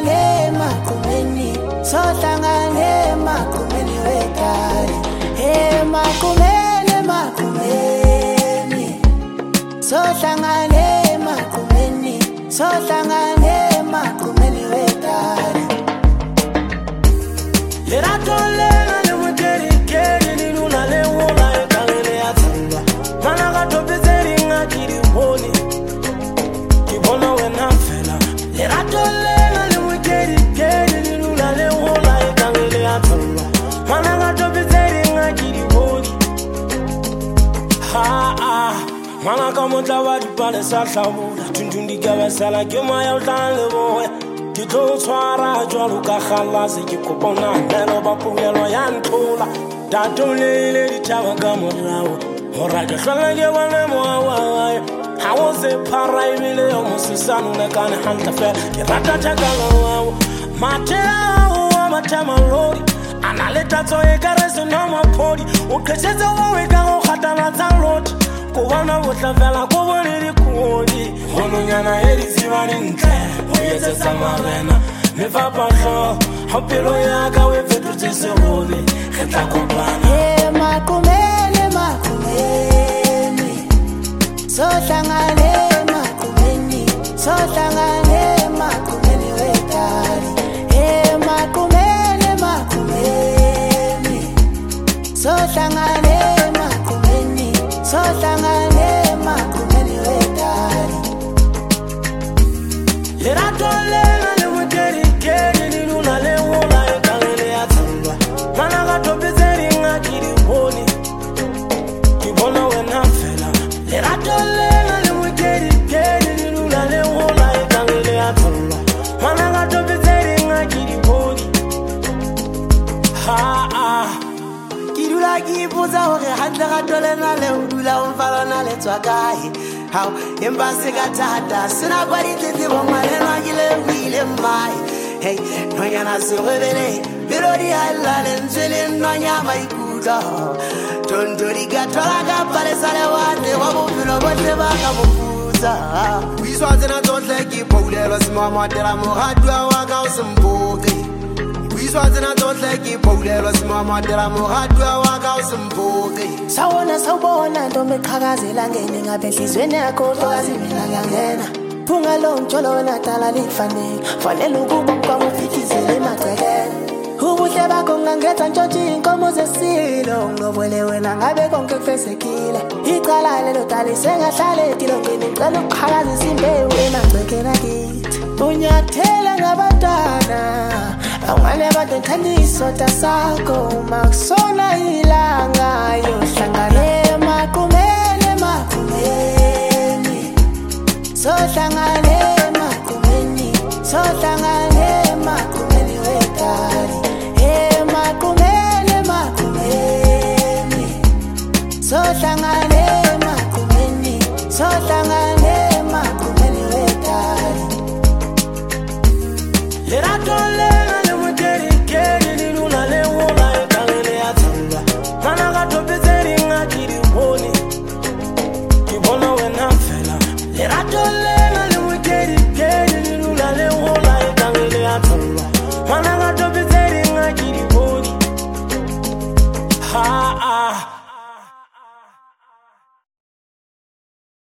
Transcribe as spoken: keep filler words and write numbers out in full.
hlangane makumeni, so hlangane makumeni wekari. Hey makumeni makumeni, so hlangane makumeni, so hlangane makumeni wekari. Lerato lenga le muteri keri ni luna le wola e kangele atanga. Mana gato bezeri nga kiri boni, kibona wena fela. Lerato lenga le muteri keri ni luna le wola e kangele atanga. Mana gato bezeri nga kiri boni. Ha ha, mana kamota wadi pale sa sabula. Tundundi gawa sala kema ya utan le boy. Kito swara jwalu ka khalase ki kopona nelo ba pulelo ya ntola datole le di chawa ka morao hora ke hlala ke bana moawa ha wo se para ibile o musisanu na kana hanta fe ke rata takala wa matela wa matama lori analeta tsoe ka reso na mapodi o khetsetsa wo e ka go khatana tsa lot ko bona botla fela ko bone di kodi hono nyana e di sibani ntle o yetse samarena me fa pasho hopelo ya ka we fetotse se hole re tla kopana. Hey makumeni makumeni, so hlangane makumeni, so hlangane makumeni wekari. Hey makumeni makumeni, so hlangane makumeni, so hlangane makumeni wekari. Lerato lenga le muteri keri ni luna le wola e kangele atanga. Mana gato bezeri nga kiri boni, kibona wena fela. Lerato lenga le muteri keri ni luna le wola e kangele atanga. Mana gato bezeri nga kiri boni. Ha ha, kidula kibuza hore hantle gato lena le udula umfalo na le tswakae. How embassy got tata, sina bari tete bomale na gile wile mai. Hey, no yana survele, birodi alla lenzele no nyama ikuda. Tondori gatola ga pale sale wate wabo filo bote baka mukuza. Wiswa zena tontle ki paulelo simama tela moradwa waga usimboke. Wiswa zena tontle ki paulelo simama tela moradwa waga usimboke. Sawona sawubona ntombi eqhakazela ngene ngabe enhlizweni yakho hlokazi mina ngiyangena. Phunga lo mtsholo natala lifanele, fanele ukuba mkwamo uphithizele emagcekeni. Ubuhle bakho ngangetha ntshontshe inkomo zesilo, ngobole wena ngabe konke kufezekile. Icala lelo dali sengahlale etilongeni ngicela ukuqhakazisa imbewu emagcekeni akithi. Unyathele ngabantwana, awale abantu enthanda isota sakho, makusona ilanga yohlangane makumeni makumeni, so hlangane makumeni, so hlangane makumeni wekari. Hey makumeni makumeni, so hlangane makumeni, so hlangane makumeni wekari. Lerato le